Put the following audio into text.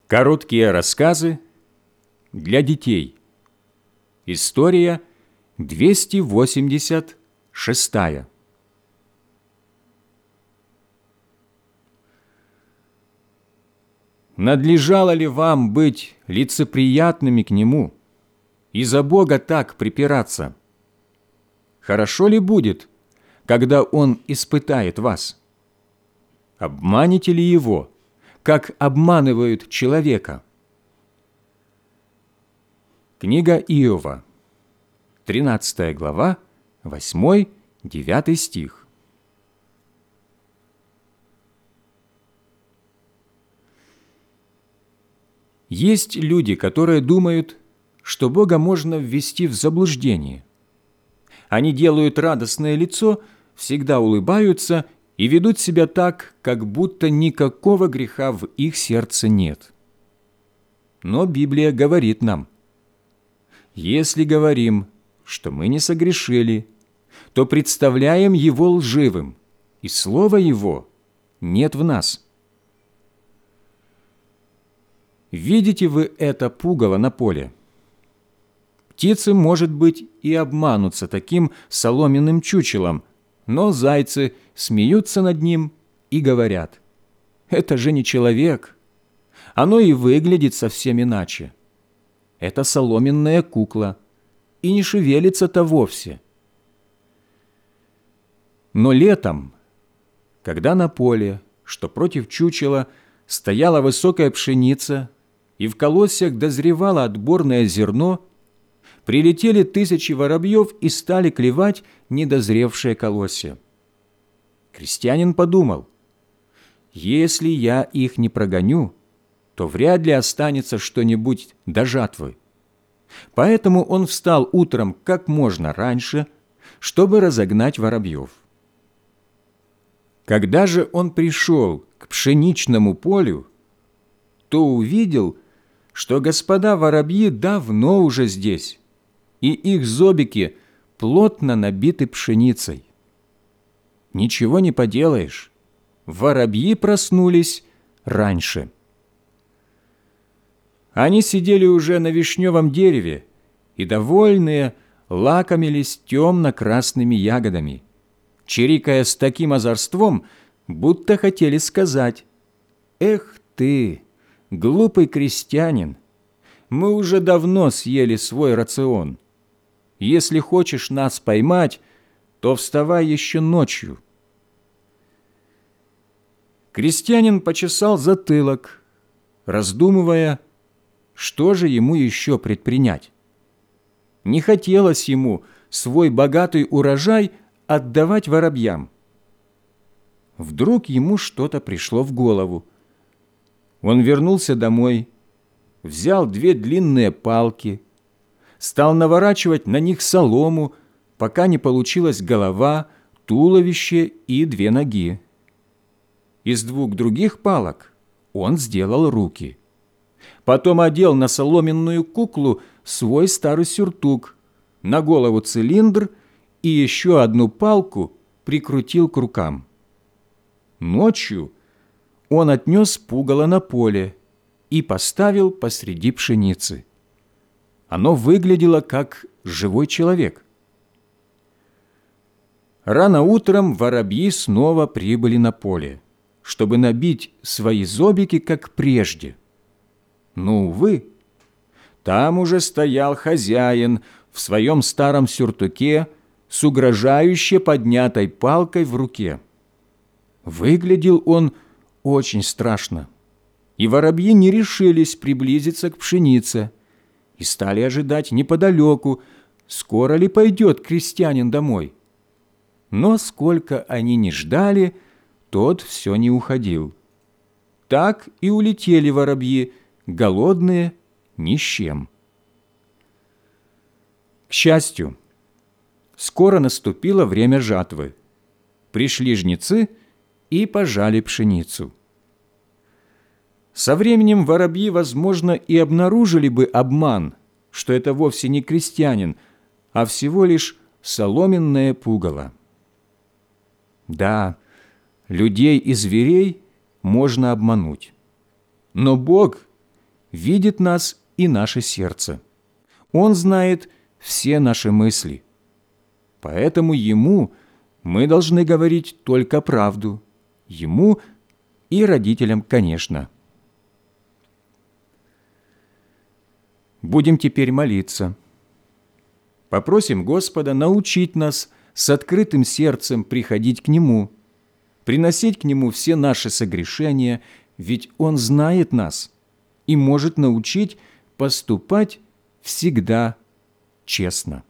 Короткие рассказы для детей. История 286. Надлежало ли вам быть лицеприятными к Нему и за Бога так припираться? Хорошо ли будет, когда Он испытает вас? Обманете ли Его, как обманывают человека? Книга Иова, 13 глава, 8-9 стих. Есть люди, которые думают, что Бога можно ввести в заблуждение. Они делают радостное лицо, всегда улыбаются и ведут себя так, как будто никакого греха в их сердце нет. Но Библия говорит нам: если говорим, что мы не согрешили, то представляем Его лживым, и Слова Его нет в нас. Видите вы это пугало на поле? Птицы, может быть, и обманутся таким соломенным чучелом, но зайцы смеются над ним и говорят: это же не человек, оно и выглядит совсем иначе. Это соломенная кукла, и не шевелится-то вовсе. Но летом, когда на поле, что против чучела, стояла высокая пшеница, и в колосьях дозревало отборное зерно, прилетели тысячи воробьев и стали клевать недозревшие колосья. Крестьянин подумал: если я их не прогоню, то вряд ли останется что-нибудь до жатвы. Поэтому он встал утром как можно раньше, чтобы разогнать воробьев. Когда же он пришел к пшеничному полю, то увидел, что господа воробьи давно уже здесь, и их зобики плотно набиты пшеницей. Ничего не поделаешь, воробьи проснулись раньше. Они сидели уже на вишневом дереве и, довольные, лакомились темно-красными ягодами, чирикая с таким озорством, будто хотели сказать: «Эх ты, глупый крестьянин, мы уже давно съели свой рацион. Если хочешь нас поймать, то вставай еще ночью». Крестьянин почесал затылок, раздумывая, что же ему еще предпринять. Не хотелось ему свой богатый урожай отдавать воробьям. Вдруг ему что-то пришло в голову. Он вернулся домой, взял 2 длинные палки, стал наворачивать на них солому, пока не получилась голова, туловище и 2 ноги. Из 2 других палок он сделал руки. Потом одел на соломенную куклу свой старый сюртук, на голову цилиндр и еще 1 палку прикрутил к рукам. Ночью он отнес пугало на поле и поставил посреди пшеницы. Оно выглядело как живой человек. Рано утром воробьи снова прибыли на поле, чтобы набить свои зобики, как прежде. Но, увы, там уже стоял хозяин в своем старом сюртуке с угрожающе поднятой палкой в руке. Выглядел он очень страшно, и воробьи не решились приблизиться к пшенице и стали ожидать неподалеку, скоро ли пойдет крестьянин домой. Но сколько они ни ждали, тот все не уходил. Так и улетели воробьи, голодные, ни с чем. К счастью, скоро наступило время жатвы. Пришли жнецы и пожали пшеницу. Со временем воробьи, возможно, и обнаружили бы обман, что это вовсе не крестьянин, а всего лишь соломенное пугало. Да, людей и зверей можно обмануть, но Бог видит нас и наше сердце. Он знает все наши мысли. Поэтому Ему мы должны говорить только правду. Ему и родителям, конечно. Будем теперь молиться. Попросим Господа научить нас с открытым сердцем приходить к Нему, приносить к Нему все наши согрешения, ведь Он знает нас и может научить поступать всегда честно.